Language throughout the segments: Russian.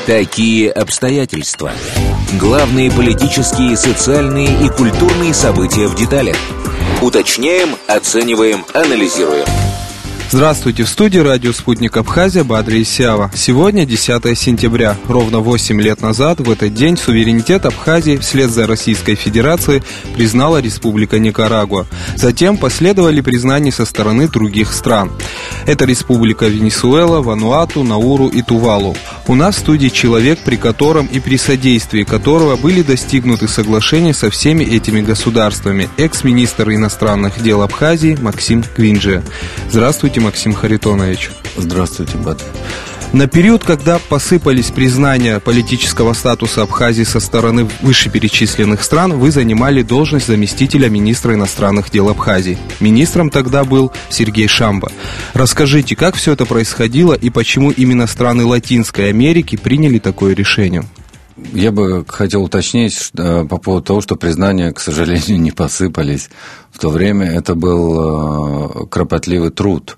Такие обстоятельства. Главные политические, социальные и культурные события в деталях. Уточняем, оцениваем, анализируем. Здравствуйте, в студии радио «Спутник Абхазия» Бадри Исява. Сегодня 10 сентября. Ровно 8 лет назад в этот день суверенитет Абхазии вслед за Российской Федерацией признала Республика Никарагуа. Затем последовали признания со стороны других стран. Это Республика Венесуэла, Вануату, Науру и Тувалу. У нас в студии человек, при котором и при содействии которого были достигнуты соглашения со всеми этими государствами. Экс-министр иностранных дел Абхазии Максим Квинджия. Здравствуйте, Максим Харитонович. Здравствуйте, Бат. На период, когда посыпались признания политического статуса Абхазии со стороны вышеперечисленных стран, вы занимали должность заместителя министра иностранных дел Абхазии. Министром тогда был Сергей Шамба. Расскажите, как все это происходило и почему именно страны Латинской Америки приняли такое решение? Я бы хотел уточнить по поводу того, что признания, к сожалению, не посыпались. В то время это был кропотливый труд.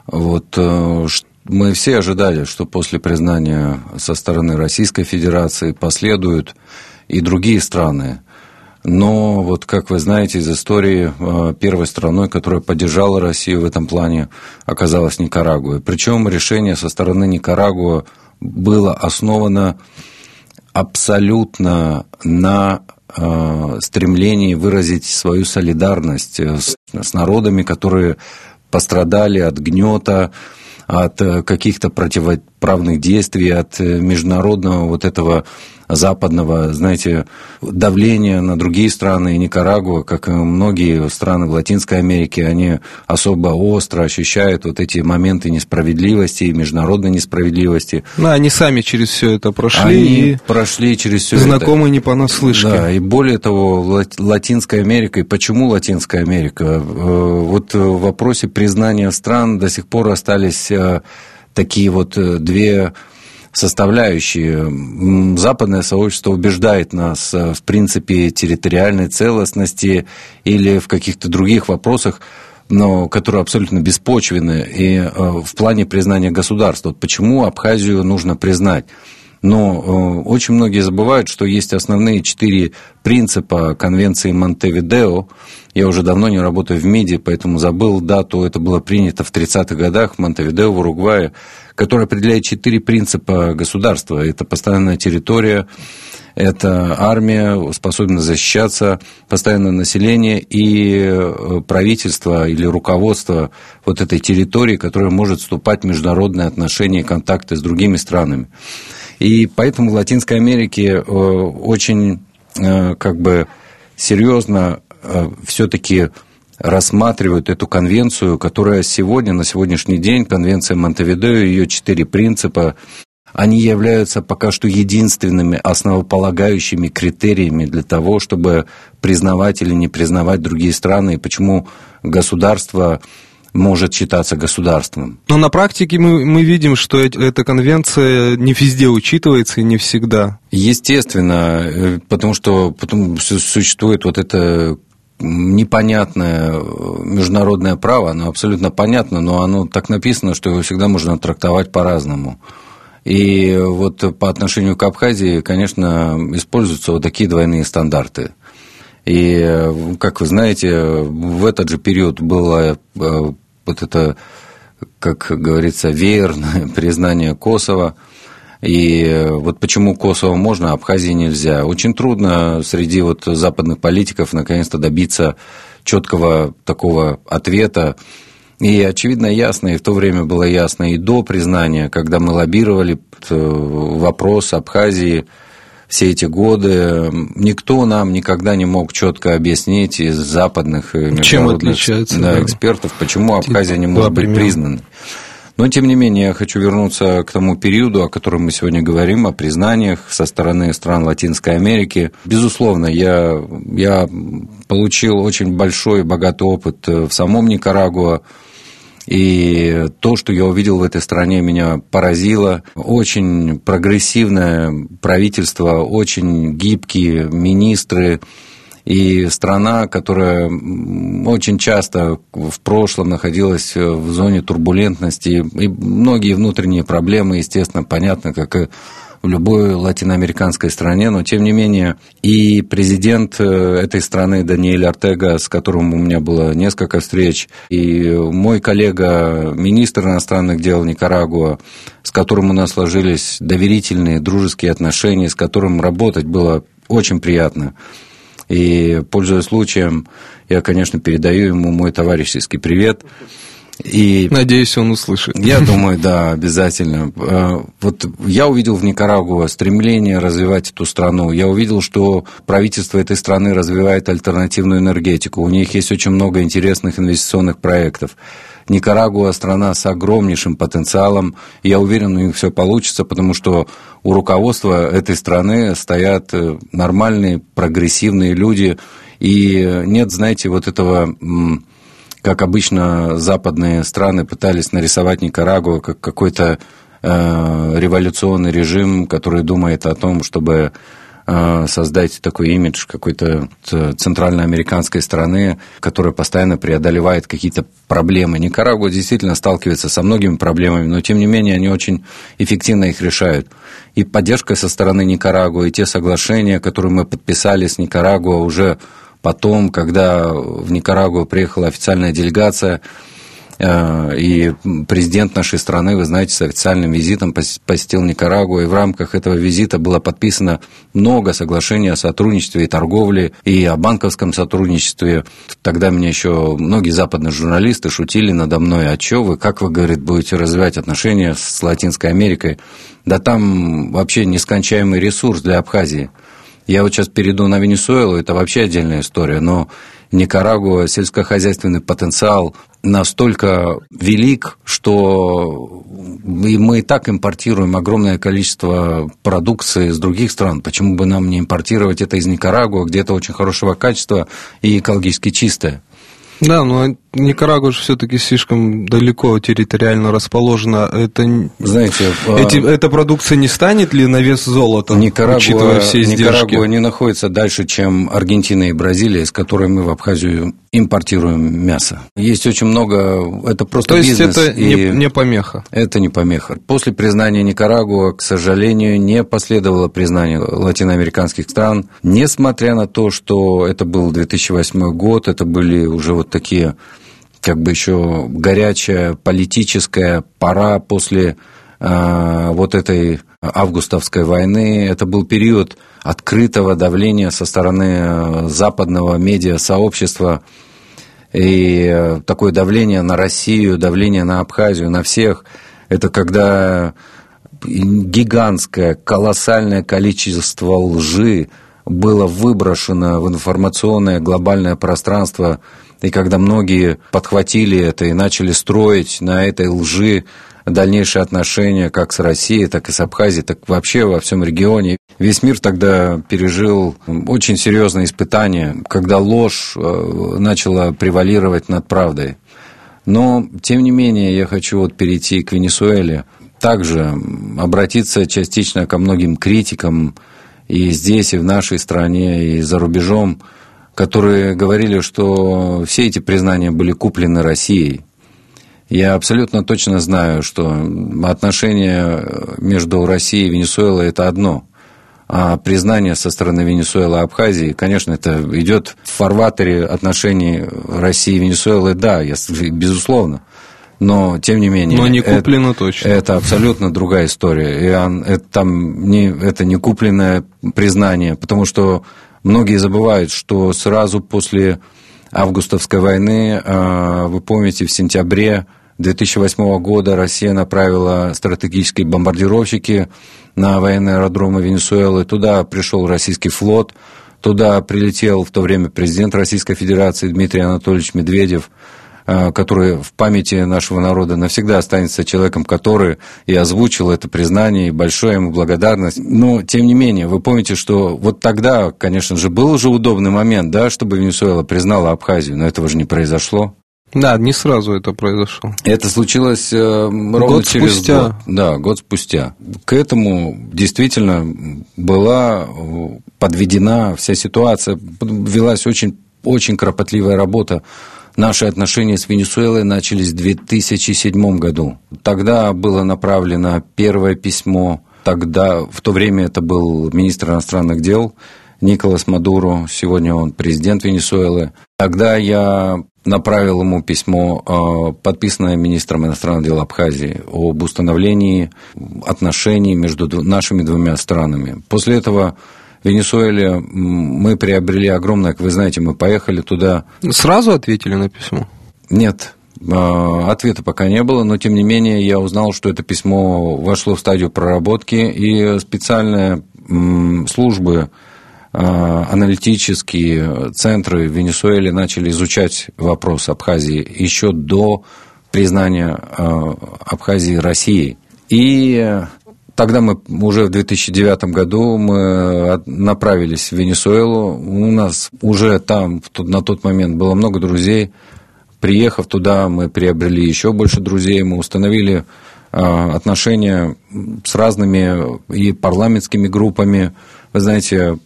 Мы все ожидали, что после признания со стороны Российской Федерации последуют и другие страны. Но, как вы знаете из истории, первой страной, которая поддержала Россию в этом плане, оказалась Никарагуа. Причем решение со стороны Никарагуа было основано абсолютно на стремлении выразить свою солидарность с народами, которые пострадали от гнета, от каких-то противоправных действий, от международного этого западного, давления на другие страны. И Никарагуа, как и многие страны в Латинской Америке, они особо остро ощущают эти моменты несправедливости и международной несправедливости. Они сами через все это прошли. Они прошли через все это. Знакомы не понаслышке. Да, и более того, Латинская Америка, и почему Латинская Америка? В вопросе признания стран до сих пор остались такие две составляющие. Западное сообщество убеждает нас в принципе территориальной целостности или в каких-то других вопросах, но которые абсолютно беспочвенны и в плане признания государства. Почему Абхазию нужно признать? Но очень многие забывают, что есть основные 4 принципа Конвенции Монтевидео. Я уже давно не работаю в МИДе, поэтому забыл дату. Это было принято в 30-х годах в Монтевидео, в Уругвае, которое определяет 4 принципа государства. Это постоянная территория, это армия, способна защищаться, постоянное население и правительство или руководство этой территории, которое может вступать в международные отношения и контакты с другими странами. И поэтому в Латинской Америке очень серьезно все-таки рассматривают эту конвенцию, которая сегодня, на сегодняшний день, конвенция Монтевидео, ее 4 принципа, они являются пока что единственными основополагающими критериями для того, чтобы признавать или не признавать другие страны, и почему государство может считаться государством. Но на практике мы видим, что эта конвенция не везде учитывается и не всегда. Естественно, потому что существует это непонятное международное право, оно абсолютно понятно, но оно так написано, что его всегда можно трактовать по-разному. И по отношению к Абхазии, конечно, используются такие двойные стандарты. И, как вы знаете, в этот же период было это, как говорится, веерное признание Косово. И почему Косово можно, а Абхазии нельзя. Очень трудно среди западных политиков наконец-то добиться четкого такого ответа. И очевидно ясно, и в то время было ясно и до признания, когда мы лоббировали вопрос Абхазии все эти годы, никто нам никогда не мог четко объяснить из западных международных экспертов, почему Абхазия не может быть признана. Но, тем не менее, я хочу вернуться к тому периоду, о котором мы сегодня говорим, о признаниях со стороны стран Латинской Америки. Безусловно, я получил очень большой и богатый опыт в самом Никарагуа. И то, что я увидел в этой стране, меня поразило. Очень прогрессивное правительство, очень гибкие министры. И страна, которая очень часто в прошлом находилась в зоне турбулентности, и многие внутренние проблемы, естественно, понятно, как и в любой латиноамериканской стране, но тем не менее и президент этой страны Даниэль Ортега, с которым у меня было несколько встреч, и мой коллега, министр иностранных дел Никарагуа, с которым у нас сложились доверительные, дружеские отношения, с которым работать было очень приятно. И, пользуясь случаем, я, конечно, передаю ему мой товарищеский привет. И надеюсь, он услышит. Я думаю, да, обязательно. Вот я увидел в Никарагуа стремление развивать эту страну. Я увидел, что правительство этой страны развивает альтернативную энергетику. У них есть очень много интересных инвестиционных проектов. Никарагуа – страна с огромнейшим потенциалом. Я уверен, у них все получится, потому что у руководства этой страны стоят нормальные, прогрессивные люди. И нет, знаете, вот этого... Как обычно, западные страны пытались нарисовать Никарагуа как какой-то революционный режим, который думает о том, чтобы создать такой имидж какой-то центральноамериканской страны, которая постоянно преодолевает какие-то проблемы. Никарагуа действительно сталкивается со многими проблемами, но, тем не менее, они очень эффективно их решают. И поддержка со стороны Никарагуа, и те соглашения, которые мы подписали с Никарагуа уже потом, когда в Никарагуа приехала официальная делегация, и президент нашей страны, вы знаете, с официальным визитом посетил Никарагуа, и в рамках этого визита было подписано много соглашений о сотрудничестве и торговле, и о банковском сотрудничестве. Тогда мне еще многие западные журналисты шутили надо мной: а что вы, как вы, говорит, будете развивать отношения с Латинской Америкой? Да там вообще нескончаемый ресурс для Абхазии. Я вот сейчас перейду на Венесуэлу, это вообще отдельная история, но Никарагуа, сельскохозяйственный потенциал настолько велик, что мы и так импортируем огромное количество продукции из других стран. Почему бы нам не импортировать это из Никарагуа, где это очень хорошего качества и экологически чистое? Да, но Никарагуа же все-таки слишком далеко территориально расположена. Это, знаете, эта продукция не станет ли на вес золота, учитывая все издержки? Никарагуа не находится дальше, чем Аргентина и Бразилия, с которой мы в Абхазию импортируем мясо. Есть очень много, это просто бизнес. То есть это не помеха? Это не помеха. После признания Никарагуа, к сожалению, не последовало признание латиноамериканских стран, несмотря на то, что это был 2008 год, это были уже вот такие, как бы еще горячая политическая пора после вот этой августовской войны. Это был период открытого давления со стороны западного медиасообщества, и такое давление на Россию, давление на Абхазию, на всех. Это когда гигантское, колоссальное количество лжи было выброшено в информационное глобальное пространство, и когда многие подхватили это и начали строить на этой лжи дальнейшие отношения как с Россией, так и с Абхазией, так вообще во всем регионе. Весь мир тогда пережил очень серьезные испытания, когда ложь начала превалировать над правдой. Но, тем не менее, я хочу вот перейти к Венесуэле, также обратиться частично ко многим критикам и здесь, и в нашей стране, и за рубежом, которые говорили, что все эти признания были куплены Россией. Я абсолютно точно знаю, что отношения между Россией и Венесуэлой – это одно, а признание со стороны Венесуэлы и Абхазии, конечно, это идет в фарватере отношений России и Венесуэлы, да, безусловно. Но, тем не менее... Но не куплено точно. Это абсолютно другая история. И это не купленное признание, потому что многие забывают, что сразу после августовской войны, вы помните, в сентябре 2008 года Россия направила стратегические бомбардировщики на военные аэродромы Венесуэлы. Туда пришел российский флот, туда прилетел в то время президент Российской Федерации Дмитрий Анатольевич Медведев, который в памяти нашего народа навсегда останется человеком, который и озвучил это признание, и большая ему благодарность. Но, тем не менее, вы помните, что вот тогда, конечно же, был уже удобный момент, да, чтобы Венесуэла признала Абхазию, но этого же не произошло. Да, не сразу это произошло. Это случилось ровно через год. Да, год спустя. К этому действительно была подведена вся ситуация, велась очень, очень кропотливая работа. Наши отношения с Венесуэлой начались в 2007 году. Тогда было направлено первое письмо. тогда, в то время это был министр иностранных дел Николас Мадуро, сегодня он президент Венесуэлы. Тогда я направил ему письмо, подписанное министром иностранных дел Абхазии, об установлении отношений между нашими двумя странами. После этого в Венесуэле мы приобрели огромное, как вы знаете, мы поехали туда. Сразу ответили на письмо? Нет, ответа пока не было, но тем не менее я узнал, что это письмо вошло в стадию проработки, и специальные службы, аналитические центры в Венесуэле начали изучать вопрос Абхазии еще до признания Абхазии Россией. И тогда мы уже в 2009 году мы направились в Венесуэлу. У нас уже там на тот момент было много друзей. Приехав туда, мы приобрели еще больше друзей, мы установили отношения с разными и парламентскими группами. Вы знаете,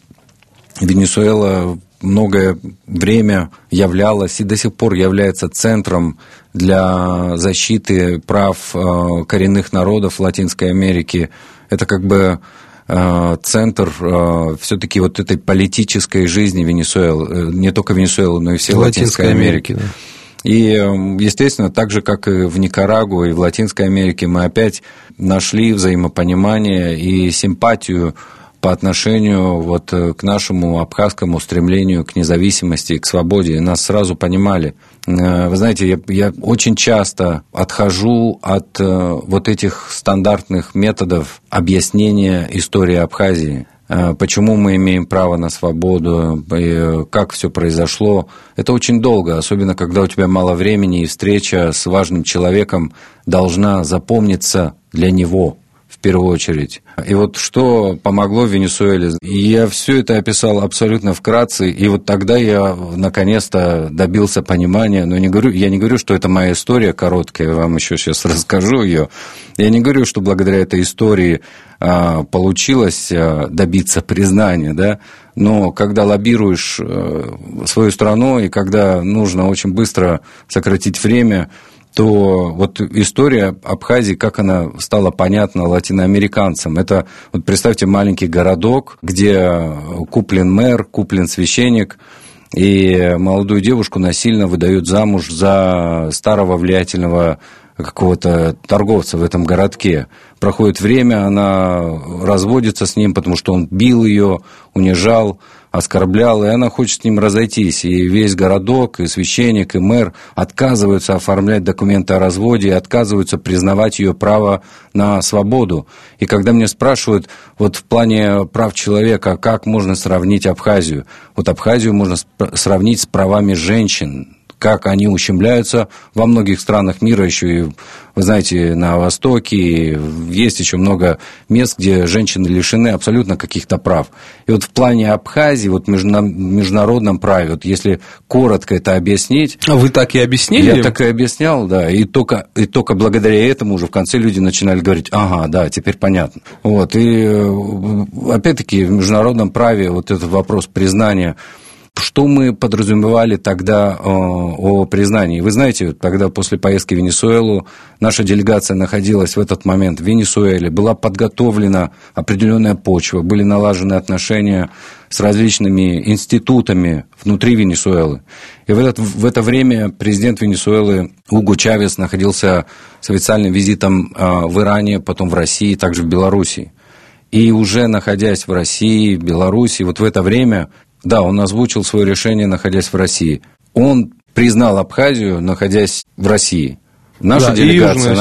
Венесуэла многое время являлась и до сих пор является центром для защиты прав коренных народов Латинской Америки. Это как бы центр все-таки вот этой политической жизни Венесуэлы, не только Венесуэлы, но и всей Латинской Америки. Да. И, естественно, так же, как и в Никарагуа, и в Латинской Америке, мы опять нашли взаимопонимание и симпатию по отношению вот к нашему абхазскому стремлению к независимости и к свободе. И нас сразу понимали. Вы знаете, я очень часто отхожу от вот этих стандартных методов объяснения истории Абхазии. Почему мы имеем право на свободу, и как все произошло. Это очень долго, особенно когда у тебя мало времени, и встреча с важным человеком должна запомниться для него в первую очередь. И вот что помогло в Венесуэле. Я все это описал абсолютно вкратце, и вот тогда я наконец-то добился понимания. Но я не говорю, что это моя история короткая, я вам еще сейчас расскажу ее. Я не говорю, что благодаря этой истории получилось добиться признания, да? Но когда лоббируешь свою страну, и когда нужно очень быстро сократить время, то вот история Абхазии, как она стала понятна латиноамериканцам. Это, вот представьте, маленький городок, где куплен мэр, куплен священник, и молодую девушку насильно выдают замуж за старого влиятельного какого-то торговца в этом городке. Проходит время, она разводится с ним, потому что он бил ее, унижал, оскорблял, и она хочет с ним разойтись. И весь городок, и священник, и мэр отказываются оформлять документы о разводе, и отказываются признавать ее право на свободу. И когда меня спрашивают, вот в плане прав человека, как можно сравнить Абхазию? Вот Абхазию можно сравнить с правами женщин, как они ущемляются во многих странах мира, еще и, вы знаете, на Востоке, есть еще много мест, где женщины лишены абсолютно каких-то прав. И вот в плане Абхазии, вот в международном праве, вот если коротко это объяснить... А вы так и объяснили? Я так и объяснял, да, и только благодаря этому уже в конце люди начинали говорить, ага, да, теперь понятно. Вот, и опять-таки в международном праве вот этот вопрос признания. Что мы подразумевали тогда о признании? Вы знаете, тогда после поездки в Венесуэлу наша делегация находилась в этот момент в Венесуэле, была подготовлена определенная почва, были налажены отношения с различными институтами внутри Венесуэлы. И в это время президент Венесуэлы Уго Чавес находился с официальным визитом в Иране, потом в России, также в Белоруссии. И уже находясь в России, в Белоруссии, вот в это время... Да, он озвучил свое решение, находясь в России. Он признал Абхазию, находясь в России. Наша делегация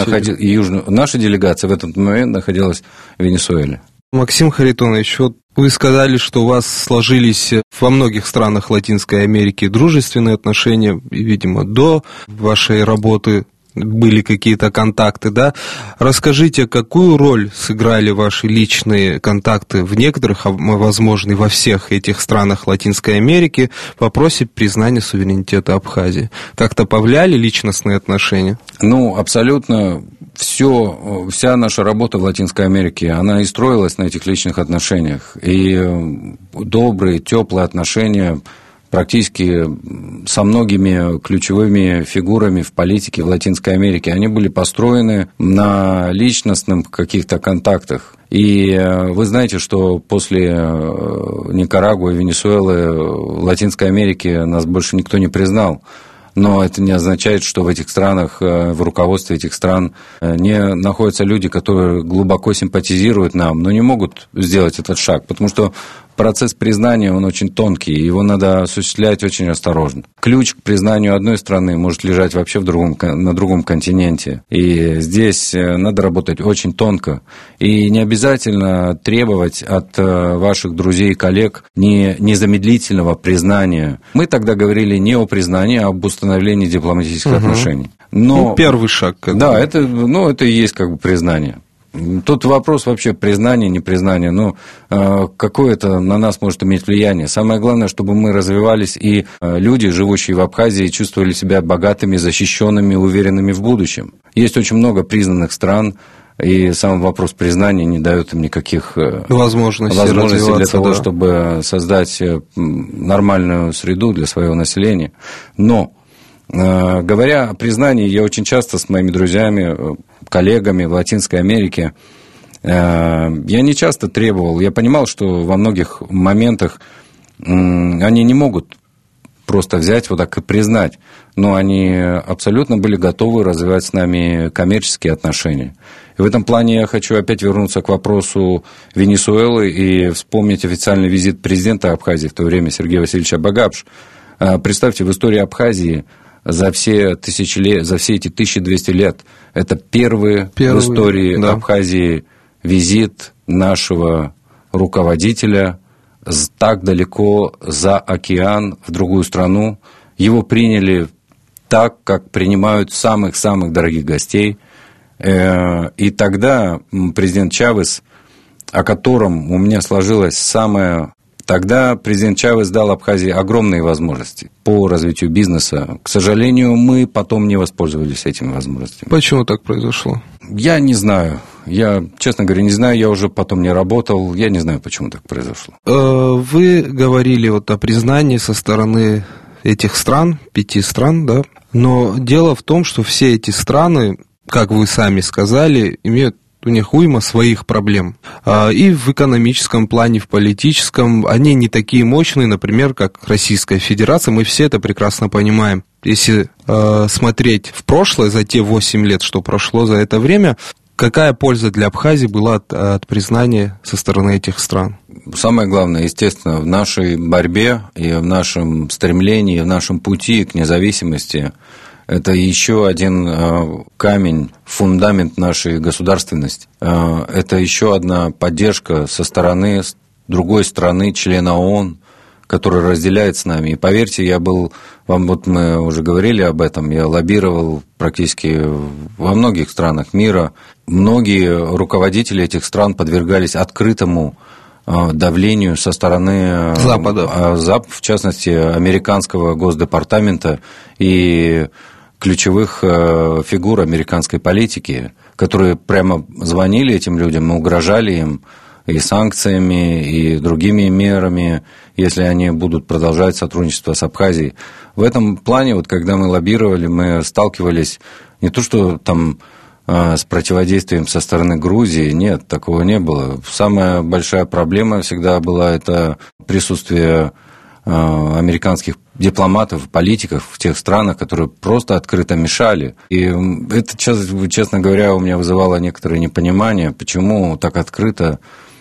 в этот момент находилась в Венесуэле. Максим Харитонович, вот вы сказали, что у вас сложились во многих странах Латинской Америки дружественные отношения, и, видимо, до вашей работы были какие-то контакты, да? Расскажите, какую роль сыграли ваши личные контакты в некоторых, а возможно, и во всех этих странах Латинской Америки в вопросе признания суверенитета Абхазии? Как-то повлияли личностные отношения? Ну, абсолютно вся наша работа в Латинской Америке, она и строилась на этих личных отношениях. И добрые, теплые отношения практически со многими ключевыми фигурами в политике в Латинской Америке. Они были построены на личностных каких-то контактах. И вы знаете, что после Никарагуа и Венесуэлы, Латинской Америки нас больше никто не признал. Но это не означает, что в этих странах, в руководстве этих стран не находятся люди, которые глубоко симпатизируют нам, но не могут сделать этот шаг, потому что процесс признания, он очень тонкий, его надо осуществлять очень осторожно. Ключ к признанию одной страны может лежать вообще на другом континенте, и здесь надо работать очень тонко, и не обязательно требовать от ваших друзей и коллег незамедлительного признания. Мы тогда говорили не о признании, а об установлении дипломатических отношений. Но, первый шаг. Да, это и есть как бы признание. Тут вопрос вообще признания, непризнания, какое это на нас может иметь влияние. Самое главное, чтобы мы развивались, и люди, живущие в Абхазии, чувствовали себя богатыми, защищенными, уверенными в будущем. Есть очень много признанных стран, и сам вопрос признания не дает им никаких возможностей для того, чтобы создать нормальную среду для своего населения. Но говоря о признании, я очень часто с моими друзьями, коллегами в Латинской Америке, я не часто требовал, я понимал, что во многих моментах они не могут просто взять вот так и признать, но они абсолютно были готовы развивать с нами коммерческие отношения. И в этом плане я хочу опять вернуться к вопросу Венесуэлы и вспомнить официальный визит президента Абхазии в то время Сергея Васильевича Багапш. Представьте, в истории Абхазии за все эти 1200 лет это первый в истории Абхазии визит нашего руководителя так далеко за океан в другую страну. Его приняли так, как принимают самых-самых дорогих гостей. И тогда президент Чавес, о котором у меня сложилось самое... Тогда президент Чавес дал Абхазии огромные возможности по развитию бизнеса. К сожалению, мы потом не воспользовались этими возможностями. Почему так произошло? Я не знаю. Я, честно говоря, не знаю. Я уже потом не работал. Я не знаю, почему так произошло. Вы говорили о признании со стороны этих стран, 5 стран, да? Но дело в том, что все эти страны, как вы сами сказали, имеют у них уйма своих проблем. И в экономическом плане, в политическом, они не такие мощные, например, как Российская Федерация. Мы все это прекрасно понимаем. Если смотреть в прошлое, за те 8 лет, что прошло за это время, какая польза для Абхазии была от признания со стороны этих стран? Самое главное, естественно, в нашей борьбе и в нашем стремлении, в нашем пути к независимости – это еще один камень, фундамент нашей государственности. Это еще одна поддержка со стороны другой страны, члена ООН, который разделяет с нами. И поверьте, мы уже говорили об этом, я лоббировал практически во многих странах мира. Многие руководители этих стран подвергались открытому давлению со стороны Запада, в частности, американского Госдепартамента и ключевых фигур американской политики, которые прямо звонили этим людям и угрожали им и санкциями, и другими мерами, если они будут продолжать сотрудничество с Абхазией. В этом плане, когда мы лоббировали, мы сталкивались не то, что там с противодействием со стороны Грузии, нет, такого не было. Самая большая проблема всегда была это присутствие американских дипломатов, политиков в тех странах, которые просто открыто мешали. И это, честно говоря, у меня вызывало некоторое непонимание, почему так открыто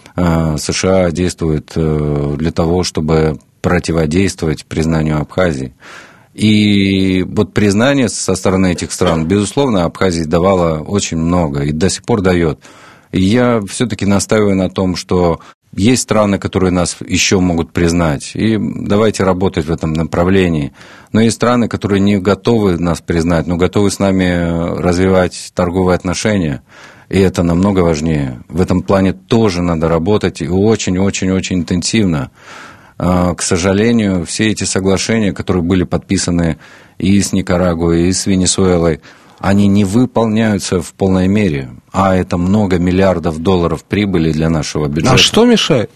США действует для того, чтобы противодействовать признанию Абхазии. И признание со стороны этих стран, безусловно, Абхазии давало очень много и до сих пор дает. И я все-таки настаиваю на том, что есть страны, которые нас еще могут признать, и давайте работать в этом направлении. Но есть страны, которые не готовы нас признать, но готовы с нами развивать торговые отношения, и это намного важнее. В этом плане тоже надо работать, и очень-очень-очень интенсивно. К сожалению, все эти соглашения, которые были подписаны и с Никарагуей, и с Венесуэлой, они не выполняются в полной мере, а это много миллиардов долларов прибыли для нашего бюджета. А что мешает?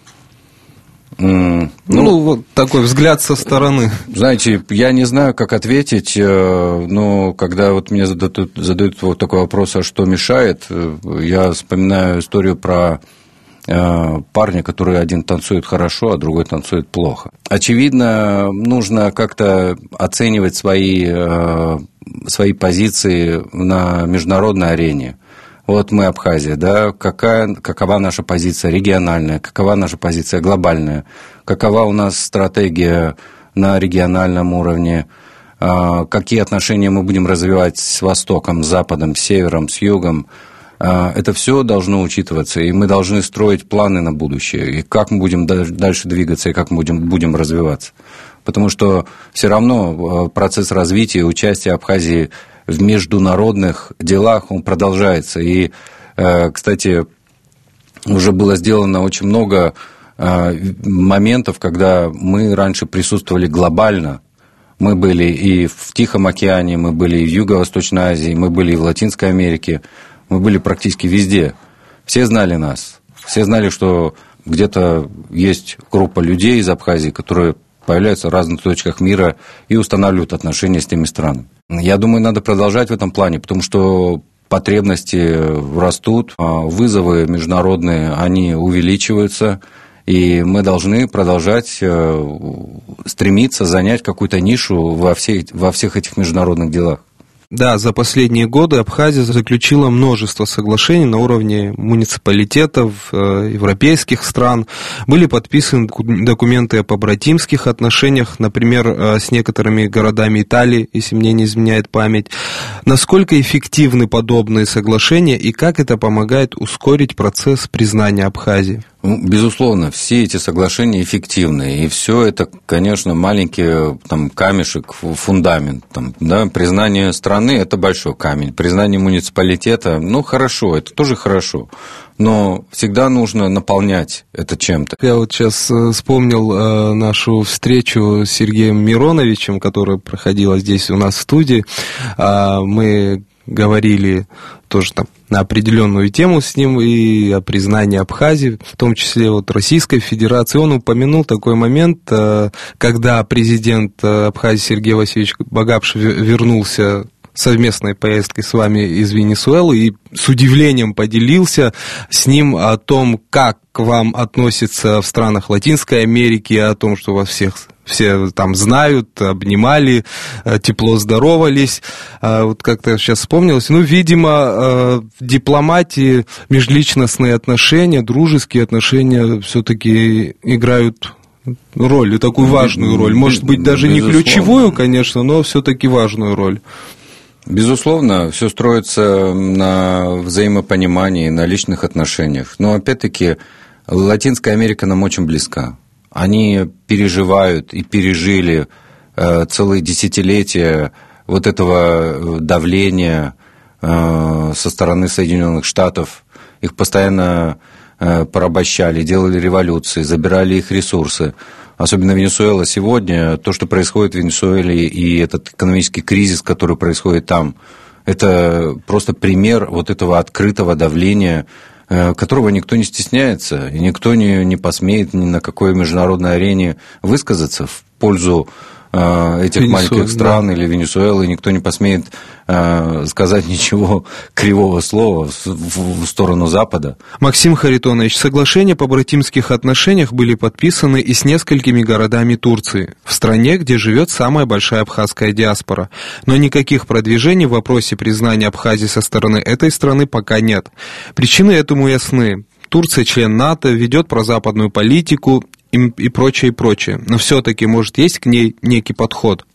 Такой взгляд со стороны. Знаете, я не знаю, как ответить, но когда мне задают такой вопрос, а что мешает, я вспоминаю историю про парня, который один танцует хорошо, а другой танцует плохо. Очевидно, нужно как-то оценивать свои позиции на международной арене. Вот мы Абхазия, да, какова наша позиция региональная, какова наша позиция глобальная, какова у нас стратегия на региональном уровне, какие отношения мы будем развивать с Востоком, с Западом, с Севером, с Югом. Это все должно учитываться, и мы должны строить планы на будущее, и как мы будем дальше двигаться, и как мы будем развиваться. Потому что все равно процесс развития и участия Абхазии в международных делах, он продолжается. И, кстати, уже было сделано очень много моментов, когда мы раньше присутствовали глобально. Мы были и в Тихом океане, мы были и в Юго-Восточной Азии, мы были и в Латинской Америке, мы были практически везде. Все знали нас, все знали, что где-то есть группа людей из Абхазии, которые появляются в разных точках мира и устанавливают отношения с теми странами. Я думаю, надо продолжать в этом плане, потому что потребности растут, вызовы международные, они увеличиваются, и мы должны продолжать стремиться занять какую-то нишу во всех этих международных делах. Да, за последние годы Абхазия заключила множество соглашений на уровне муниципалитетов европейских стран. Были подписаны документы о побратимских отношениях, например, с некоторыми городами Италии, если мне не изменяет память. Насколько эффективны подобные соглашения и как это помогает ускорить процесс признания Абхазии? Безусловно, все эти соглашения эффективны, и все это, конечно, маленький камешек, фундамент. Признание страны – это большой камень, признание муниципалитета – хорошо, это тоже хорошо, но всегда нужно наполнять это чем-то. Я вот сейчас вспомнил нашу встречу с Сергеем Мироновичем, которая проходила здесь у нас в студии. Мы говорили тоже на определенную тему с ним и о признании Абхазии, в том числе Российской Федерации. Он упомянул такой момент, когда президент Абхазии Сергей Васильевич Багапшев вернулся совместной поездкой с вами из Венесуэлы и с удивлением поделился с ним о том, как к вам относятся в странах Латинской Америки, о том, что вас все там знают, обнимали, тепло здоровались. Вот как-то сейчас вспомнилось. Видимо, в дипломатии межличностные отношения, дружеские отношения все-таки играют роль, и такую важную роль. Может быть, даже не ключевую, конечно, но все-таки важную роль. Безусловно, все строится на взаимопонимании, на личных отношениях. Но, опять-таки, Латинская Америка нам очень близка. Они переживают и пережили целые десятилетия этого давления со стороны Соединенных Штатов. Их постоянно порабощали, делали революции, забирали их ресурсы. Особенно Венесуэла сегодня, то, что происходит в Венесуэле, и этот экономический кризис, который происходит там, это просто пример этого открытого давления, которого никто не стесняется, и никто не посмеет ни на какой международной арене высказаться в пользу этих маленьких стран или Венесуэлы, никто не посмеет сказать ничего кривого слова в сторону Запада. Максим Харитонович, соглашения по братимских отношениях были подписаны и с несколькими городами Турции, в стране, где живет самая большая абхазская диаспора. Но никаких продвижений в вопросе признания Абхазии со стороны этой страны пока нет. Причины этому ясны. Турция член НАТО, ведет прозападную политику и прочее, и прочее. Но все-таки, может, есть к ней некий подход?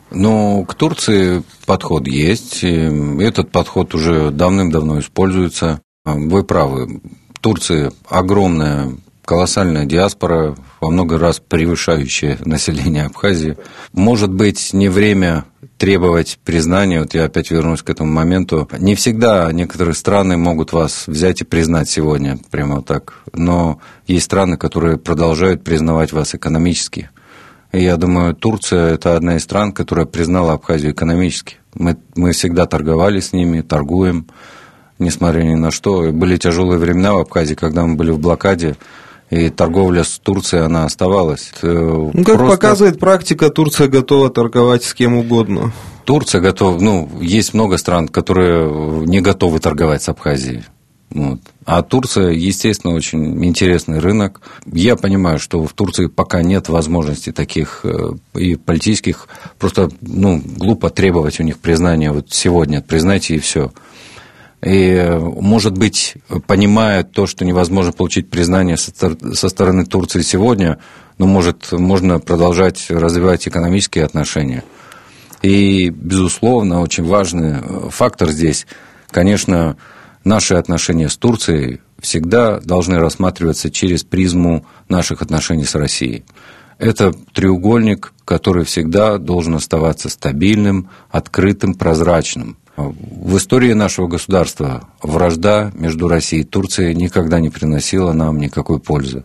К Турции подход есть. И этот подход уже давным-давно используется. Вы правы. В Турции огромная, колоссальная диаспора, во много раз превышающая население Абхазии. Может быть, не время требовать признания, я опять вернусь к этому моменту. Не всегда некоторые страны могут вас взять и признать сегодня, прямо так, но есть страны, которые продолжают признавать вас экономически. И я думаю, Турция – это одна из стран, которая признала Абхазию экономически. Мы всегда торговали с ними, торгуем, несмотря ни на что. И были тяжелые времена в Абхазии, когда мы были в блокаде, и торговля с Турцией, она оставалась. Как показывает практика, Турция готова торговать с кем угодно. Турция готова, есть много стран, которые не готовы торговать с Абхазией. Вот. А Турция, естественно, очень интересный рынок. Я понимаю, что в Турции пока нет возможностей таких и политических, просто глупо требовать у них признания вот сегодня, признайте и все. И, может быть, понимая то, что невозможно получить признание со стороны Турции сегодня, но, можно продолжать развивать экономические отношения. И, безусловно, очень важный фактор здесь, конечно, наши отношения с Турцией всегда должны рассматриваться через призму наших отношений с Россией. Это треугольник, который всегда должен оставаться стабильным, открытым, прозрачным. В истории нашего государства вражда между Россией и Турцией никогда не приносила нам никакой пользы.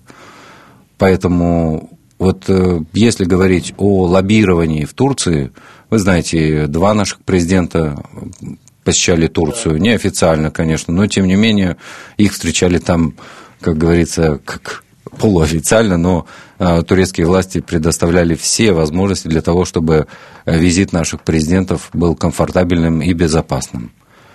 Поэтому если говорить о лоббировании в Турции, вы знаете, 2 наших президента посещали Турцию, неофициально, конечно, но, тем не менее, их встречали там, как говорится, как полуофициально, но турецкие власти предоставляли все возможности для того, чтобы визит наших президентов был комфортабельным и безопасным.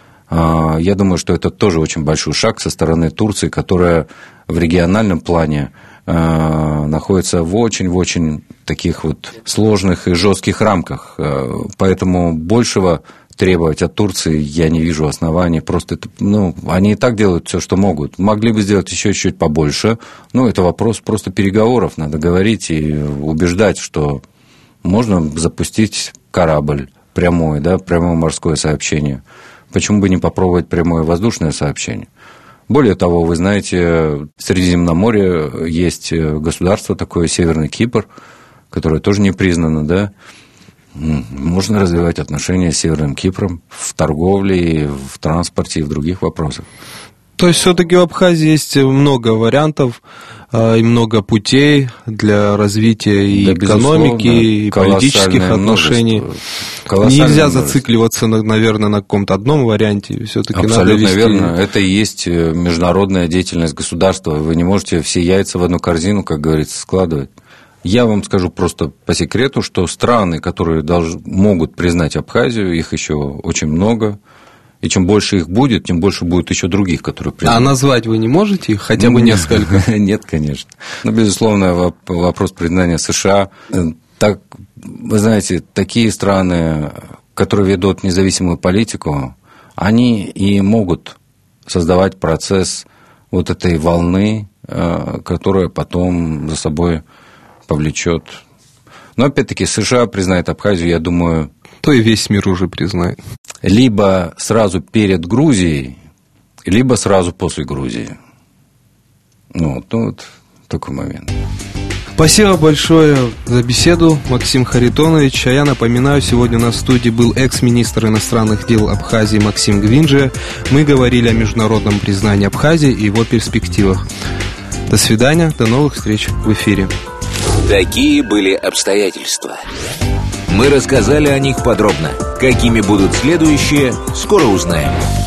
Я думаю, что это тоже очень большой шаг со стороны Турции, которая в региональном плане находится в очень таких сложных и жестких рамках. Поэтому большего требовать от Турции я не вижу оснований. Просто они и так делают все, что могут. Могли бы сделать еще чуть побольше. Это вопрос просто переговоров. Надо говорить и убеждать, что можно запустить корабль прямое морское сообщение. Почему бы не попробовать прямое воздушное сообщение? Более того, вы знаете, в Средиземноморье есть государство такое, Северный Кипр, которое тоже не признано, да? Можно развивать отношения с Северным Кипром в торговле, в транспорте и в других вопросах. То есть, все-таки в Абхазии есть много вариантов и много путей для развития и экономики, и политических отношений. Нельзя зацикливаться, наверное, на каком-то одном варианте. Все-таки надо вести... Абсолютно верно. Это и есть международная деятельность государства. Вы не можете все яйца в одну корзину, как говорится, складывать. Я вам скажу просто по секрету, что страны, которые могут признать Абхазию, их еще очень много. И чем больше их будет, тем больше будет еще других, которые признают. А назвать вы не можете их? Хотя бы несколько? Нет, конечно. Безусловно, вопрос признания США. Вы знаете, такие страны, которые ведут независимую политику, они и могут создавать процесс этой волны, которая потом за собой повлечет. Но, опять-таки, США признает Абхазию, я думаю... То и весь мир уже признает. Либо сразу перед Грузией, либо сразу после Грузии. Такой момент. Спасибо большое за беседу, Максим Харитонович. А я напоминаю, сегодня у нас в студии был экс-министр иностранных дел Абхазии Максим Гвинджия. Мы говорили о международном признании Абхазии и его перспективах. До свидания, до новых встреч в эфире. Такие были обстоятельства. Мы рассказали о них подробно. Какими будут следующие, скоро узнаем.